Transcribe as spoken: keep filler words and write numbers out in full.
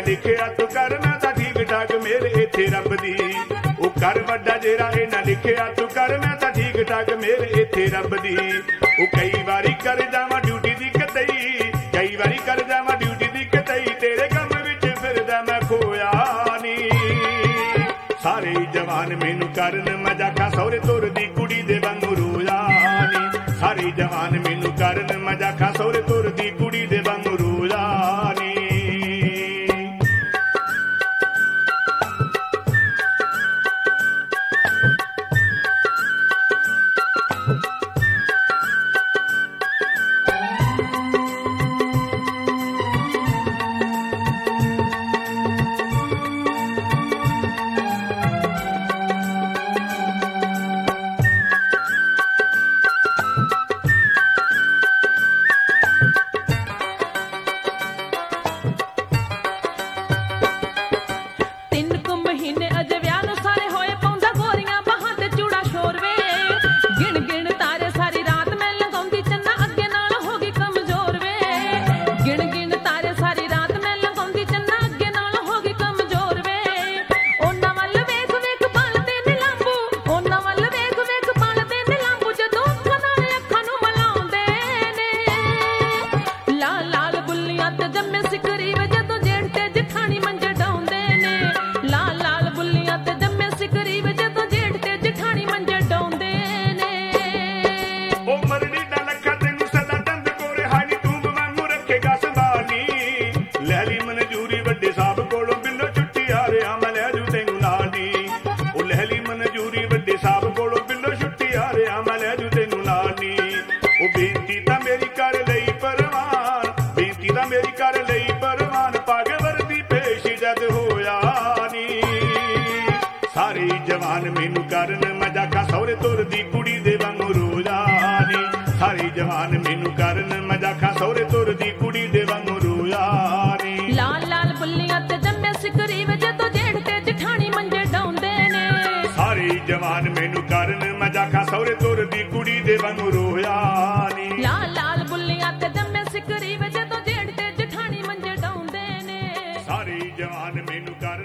लिखिया तू करना तां ठीक ठाक मेरे इत्थे रब दी। ओ कर वड्डा जेरा इन्हां लिखिया तू करना तां ठीक ठाक मेरे इत्थे रब दी। ओ कई वारी कर जावां ड्यूटी दी कतई, कई वारी कर जावां ड्यूटी दी कतई, तेरे कम विच फिरदा मैं खोया नी। सारे जवान मैनू करन मजाका सौरे तुर दी कुड़ी दे वांगू रोया नी। सारे जवान मैनू करन मजाका सौरे तुर दी कुड़ी दे वांगू रोया नी। जवान मैनू करन मजाका सौरे तुर दी कुड़ी दे वांगू रोया नी। सारे जवान मैनू करन मजाका सौरे तुर दी कुड़ी दे वांगू रोया नी। लाल लाल बुल्लियां ते जम्मे सिकरी वे जदों जेठ ते जठानी मंजे डाउंदे ने। सारे जवान मैनू करन मजाका सौरे तुर दी कुड़ी दे वांगू रोया नी। लाल लाल बुल्लियां ते जम्मे सिकरी वे जदों जेठ ते जठानी मंजे डाउंदे ने। सारे जवान मैनू कर